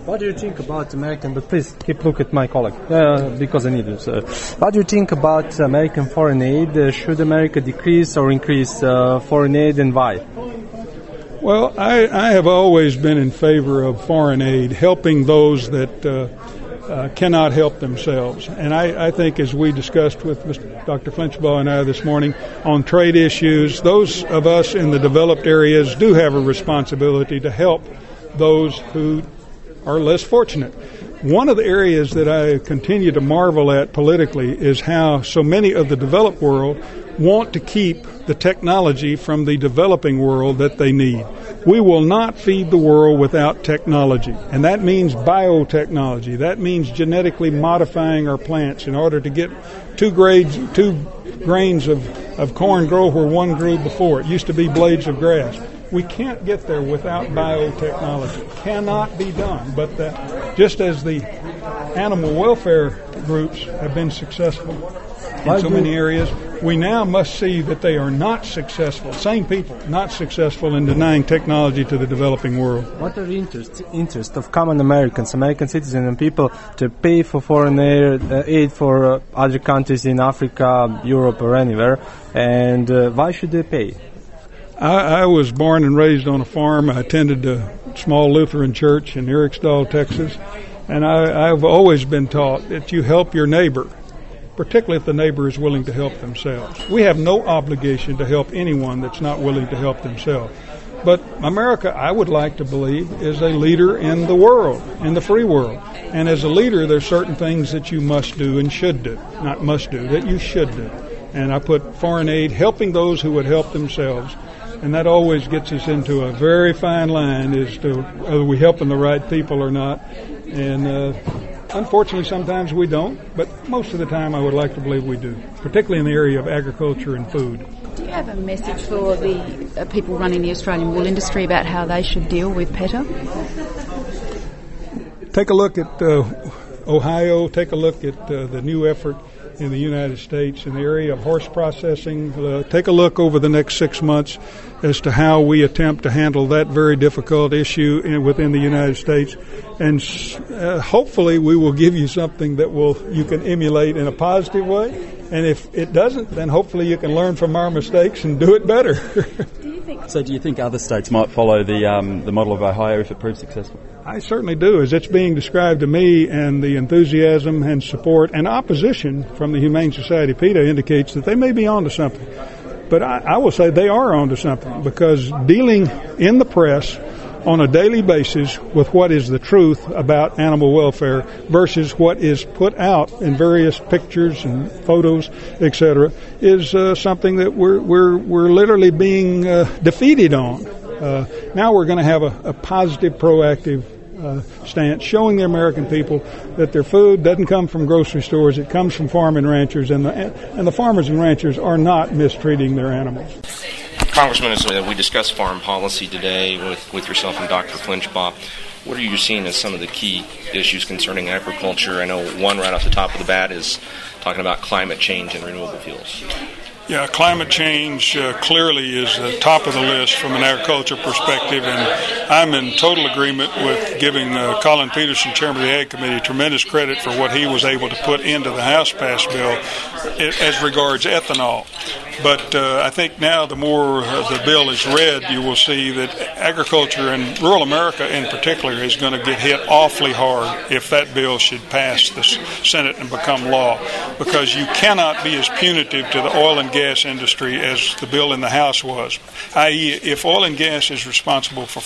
What do you think about American, but please keep look at my colleague, because I need it. What do you think about American foreign aid? Should America decrease or increase foreign aid, and why? Well, I have always been in favor of foreign aid, helping those that cannot help themselves. And I think, as we discussed with Dr. Flinchbaugh and I this morning on trade issues, those of us in the developed areas do have a responsibility to help those who are less fortunate. One of the areas that I continue to marvel at politically is how so many of the developed world want to keep the technology from the developing world that they need. We will not feed the world without technology, and that means biotechnology. That means genetically modifying our plants in order to get two grains of corn grow where one grew before. It used to be blades of grass. We can't get there without biotechnology. Cannot be done. But just as the animal welfare groups have been successful in so many areas, we now must see that they are not successful, same people, not successful in denying technology to the developing world. What are the interest of common Americans, American citizens and people to pay for foreign aid for other countries in Africa, Europe or anywhere, and why should they pay? I was born and raised on a farm. I attended a small Lutheran church in Eriksdal, Texas, and I've always been taught that you help your neighbor, particularly if the neighbor is willing to help themselves. We have no obligation to help anyone that's not willing to help themselves. But America, I would like to believe, is a leader in the world, in the free world. And as a leader, there's certain things that you must do and should do, not must do, that you should do. And I put foreign aid, helping those who would help themselves. And that always gets us into a very fine line as to whether we helping the right people or not. And unfortunately, sometimes we don't, but most of the time I would like to believe we do, particularly in the area of agriculture and food. Do you have a message for the people running the Australian wool industry about how they should deal with PETA? Take a look at Ohio. Take a look at the new effort in the United States in the area of horse processing. Take a look over the next 6 months as to how we attempt to handle that very difficult issue within the United States. And hopefully we will give you something that you can emulate in a positive way. And if it doesn't, then hopefully you can learn from our mistakes and do it better. Do you think other states might follow the model of Ohio if it proves successful? I certainly do. As it's being described to me, and the enthusiasm and support and opposition from the Humane Society PETA indicates that they may be onto something. But I will say they are onto something, because dealing in the press on a daily basis with what is the truth about animal welfare versus what is put out in various pictures and photos, etc., is something that we're literally being defeated on. Now we're going to have a positive, proactive stance, showing the American people that their food doesn't come from grocery stores; it comes from farm and ranchers, and the farmers and ranchers are not mistreating their animals. Congressman, as we discuss foreign policy today with yourself and Dr. Flinchbaugh, what are you seeing as some of the key issues concerning agriculture? I know one right off the top of the bat is talking about climate change and renewable fuels. Yeah, climate change clearly is top of the list from an agriculture perspective, and I'm in total agreement with giving Colin Peterson, Chairman of the Ag Committee, tremendous credit for what he was able to put into the House-passed bill as regards ethanol. But I think now the more the bill is read, you will see that agriculture and rural America in particular is going to get hit awfully hard if that bill should pass the Senate and become law, because you cannot be as punitive to the oil and gas industry as the bill in the House was, i.e. if oil and gas is responsible for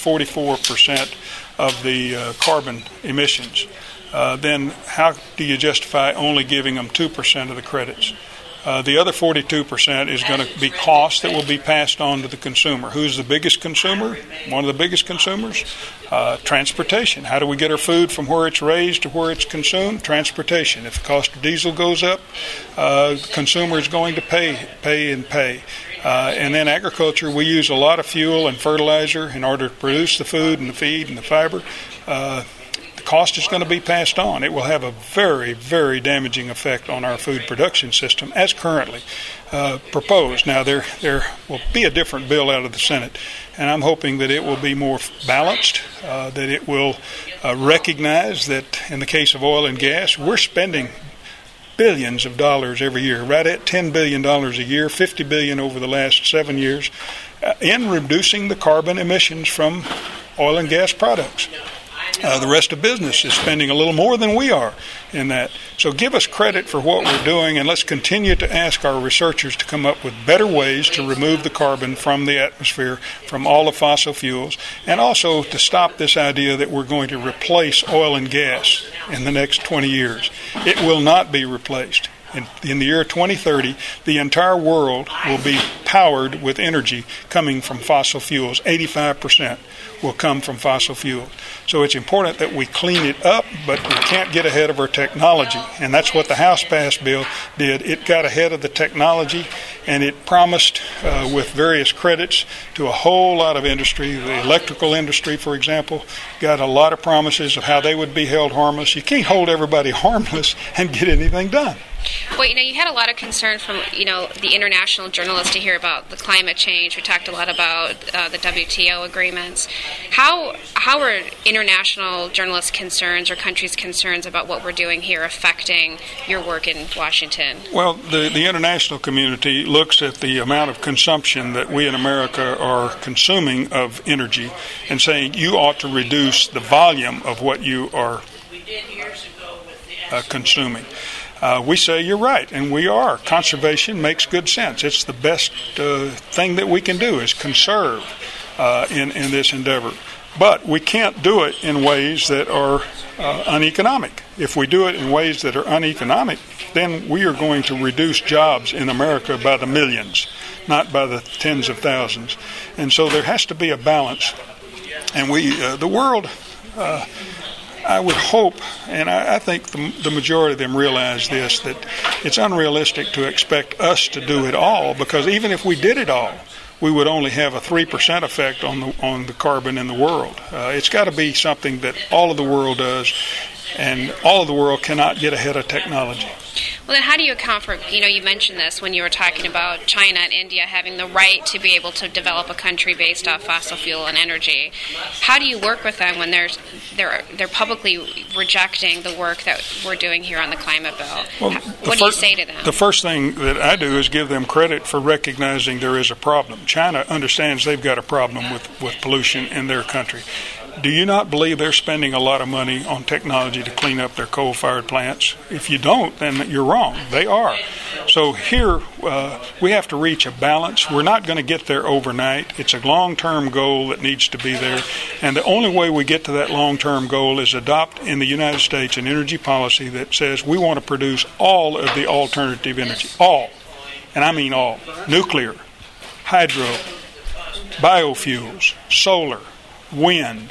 44% of the carbon emissions, then how do you justify only giving them 2% of the credits? The other 42% is going to be costs that will be passed on to the consumer. Who's the biggest consumer? One of the biggest consumers? Transportation. How do we get our food from where it's raised to where it's consumed? Transportation. If the cost of diesel goes up, the consumer is going to pay. And then agriculture, we use a lot of fuel and fertilizer in order to produce the food and the feed and the fiber. The cost is going to be passed on. It will have a very, very damaging effect on our food production system as currently proposed. Now, there will be a different bill out of the Senate, and I'm hoping that it will be more balanced, that it will recognize that in the case of oil and gas, we're spending billions of dollars every year, right at $10 billion a year, $50 billion over the last 7 years, in reducing the carbon emissions from oil and gas products. The rest of business is spending a little more than we are in that. So give us credit for what we're doing, and let's continue to ask our researchers to come up with better ways to remove the carbon from the atmosphere, from all the fossil fuels, and also to stop this idea that we're going to replace oil and gas in the next 20 years. It will not be replaced. In the year 2030, the entire world will be powered with energy coming from fossil fuels. 85% will come from fossil fuels. So it's important that we clean it up, but we can't get ahead of our technology. And that's what the House passed bill did. It got ahead of the technology, and it promised with various credits to a whole lot of industry. The electrical industry, for example, got a lot of promises of how they would be held harmless. You can't hold everybody harmless and get anything done. Well, you had a lot of concern from, the international journalists to hear about the climate change. We talked a lot about the WTO agreements. How are international journalists' concerns or countries' concerns about what we're doing here affecting your work in Washington? Well, the international community looks at the amount of consumption that we in America are consuming of energy and saying you ought to reduce the volume of what you are consuming. We say you're right, and we are. Conservation makes good sense. It's the best thing that we can do is conserve in this endeavor. But we can't do it in ways that are uneconomic. If we do it in ways that are uneconomic, then we are going to reduce jobs in America by the millions, not by the tens of thousands. And so there has to be a balance. And the world... I would hope, and I think the majority of them realize this, that it's unrealistic to expect us to do it all, because even if we did it all, we would only have a 3% effect on the carbon in the world. It's got to be something that all of the world does, and all of the world cannot get ahead of technology. Well, then how do you account for, you mentioned this when you were talking about China and India having the right to be able to develop a country based off fossil fuel and energy. How do you work with them when they're publicly rejecting the work that we're doing here on the climate bill? Well, what do you say to them? The first thing that I do is give them credit for recognizing there is a problem. China understands they've got a problem with pollution in their country. Do you not believe they're spending a lot of money on technology to clean up their coal-fired plants? If you don't, then you're wrong. They are. So here we have to reach a balance. We're not going to get there overnight. It's a long-term goal that needs to be there. And the only way we get to that long-term goal is adopt in the United States an energy policy that says we want to produce all of the alternative energy. All. And I mean all. Nuclear, hydro, biofuels, solar, wind,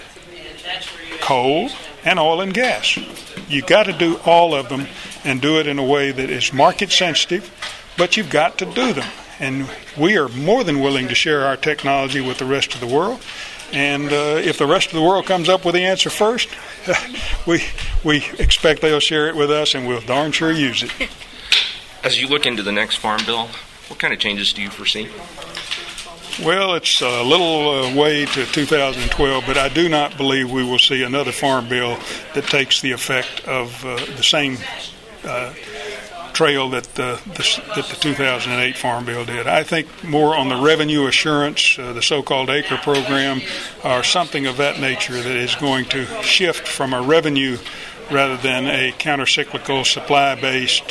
coal, and oil and gas. You've got to do all of them and do it in a way that is market sensitive, but you've got to do them. And we are more than willing to share our technology with the rest of the world. And if the rest of the world comes up with the answer first, we expect they'll share it with us, and we'll darn sure use it. As you look into the next farm bill, what kind of changes do you foresee? Well, it's a little way to 2012, but I do not believe we will see another farm bill that takes the effect of the same trail that the 2008 farm bill did. I think more on the revenue assurance, the so-called ACRE program, or something of that nature that is going to shift from a revenue rather than a counter-cyclical supply-based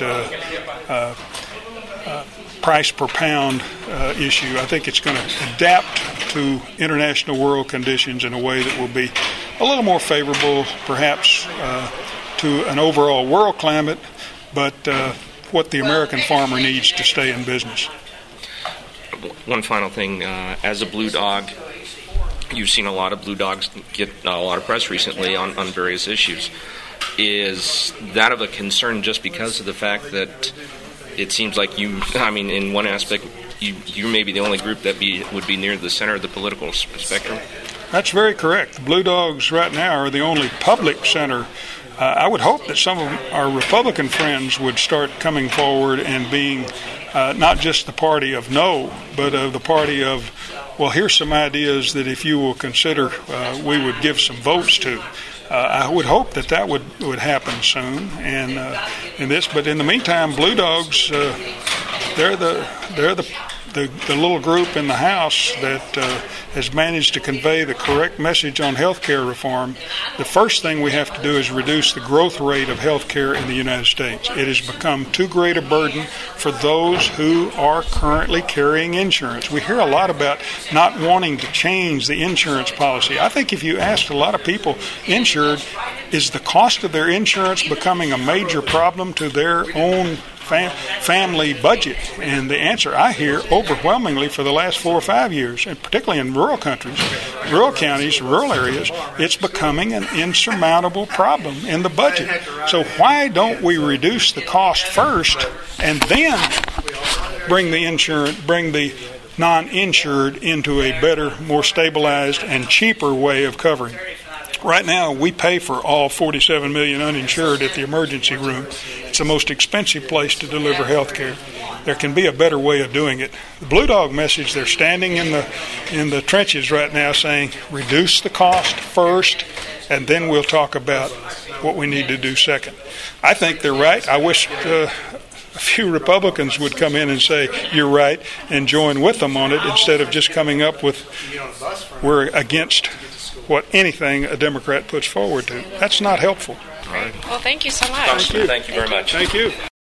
price per pound issue. I think it's going to adapt to international world conditions in a way that will be a little more favorable, perhaps, to an overall world climate, but what the American farmer needs to stay in business. One final thing. As a blue dog, you've seen a lot of blue dogs get a lot of press recently on various issues. Is that of a concern just because of the fact that it seems like in one aspect, you may be the only group that would be near the center of the political spectrum? That's very correct. The Blue Dogs right now are the only public center. I would hope that some of our Republican friends would start coming forward and being not just the party of no, but of the party of, well, here's some ideas that if you will consider, we would give some votes to. I would hope that would happen soon, and in this. But in the meantime, Blue Dogs, they're the little group in the House that has managed to convey the correct message on health care reform. The first thing we have to do is reduce the growth rate of health care in the United States. It has become too great a burden for those who are currently carrying insurance. We hear a lot about not wanting to change the insurance policy. I think if you asked a lot of people insured, is the cost of their insurance becoming a major problem to their own family budget? And the answer I hear overwhelmingly for the last 4 or 5 years, and particularly in rural countries, rural counties, rural areas, it's becoming an insurmountable problem in the budget. So why don't we reduce the cost first and then bring the non-insured into a better, more stabilized and cheaper way of covering? Right now, we pay for all 47 million uninsured at the emergency room. It's the most expensive place to deliver health care. There can be a better way of doing it. The Blue Dog message, they're standing in the trenches right now saying, reduce the cost first, and then we'll talk about what we need to do second. I think they're right. I wish a few Republicans would come in and say, you're right, and join with them on it instead of just coming up with, we're against what anything a Democrat puts forward to. That's not helpful. Right. Well, thank you so much. Thank you very much. Thank you.